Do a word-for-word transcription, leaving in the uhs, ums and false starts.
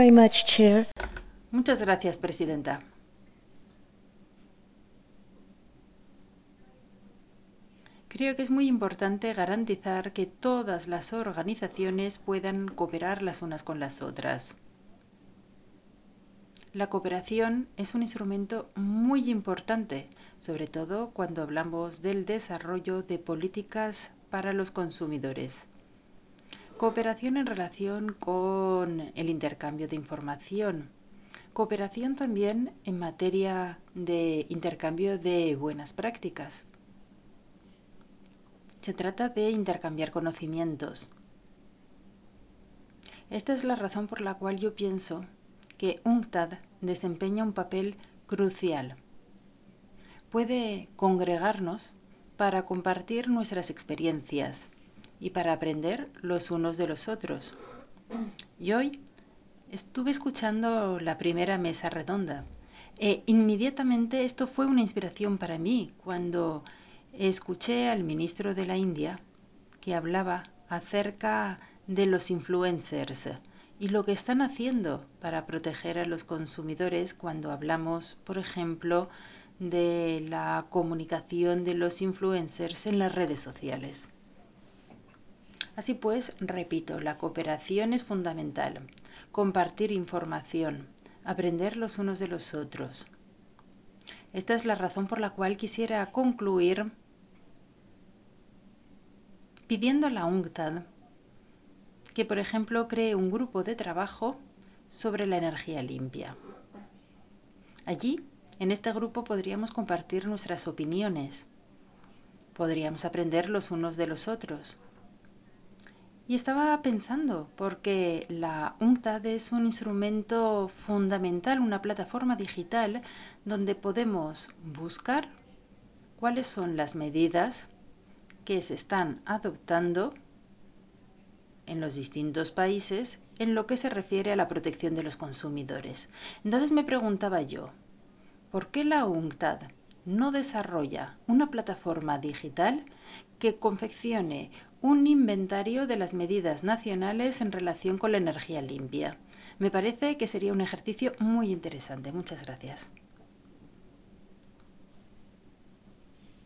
Very much, Chair. Muchas gracias, Presidenta. Creo que es muy importante garantizar que todas las organizaciones puedan cooperar las unas con las otras. La cooperación es un instrumento muy importante, sobre todo cuando hablamos del desarrollo de políticas para los consumidores. Cooperación en relación con el intercambio de información. Cooperación también en materia de intercambio de buenas prácticas. Se trata de intercambiar conocimientos. Esta es la razón por la cual yo pienso que UNCTAD desempeña un papel crucial. Puede congregarnos para compartir nuestras experiencias y para aprender los unos de los otros. Y hoy estuve escuchando la primera mesa redonda e inmediatamente esto fue una inspiración para mí cuando escuché al ministro de la India que hablaba acerca de los influencers y lo que están haciendo para proteger a los consumidores cuando hablamos, por ejemplo, de la comunicación de los influencers en las redes sociales. Así pues, repito, la cooperación es fundamental. Compartir información, aprender los unos de los otros. Esta es la razón por la cual quisiera concluir pidiendo a la UNCTAD que, por ejemplo, cree un grupo de trabajo sobre la energía limpia. Allí, en este grupo, podríamos compartir nuestras opiniones, podríamos aprender los unos de los otros. Y estaba pensando, porque la UNCTAD es un instrumento fundamental, una plataforma digital donde podemos buscar cuáles son las medidas que se están adoptando en los distintos países en lo que se refiere a la protección de los consumidores. Entonces me preguntaba yo, ¿por qué la UNCTAD no desarrolla una plataforma digital que confeccione un inventario de las medidas nacionales en relación con la energía limpia? Me parece que sería un ejercicio muy interesante. Muchas gracias.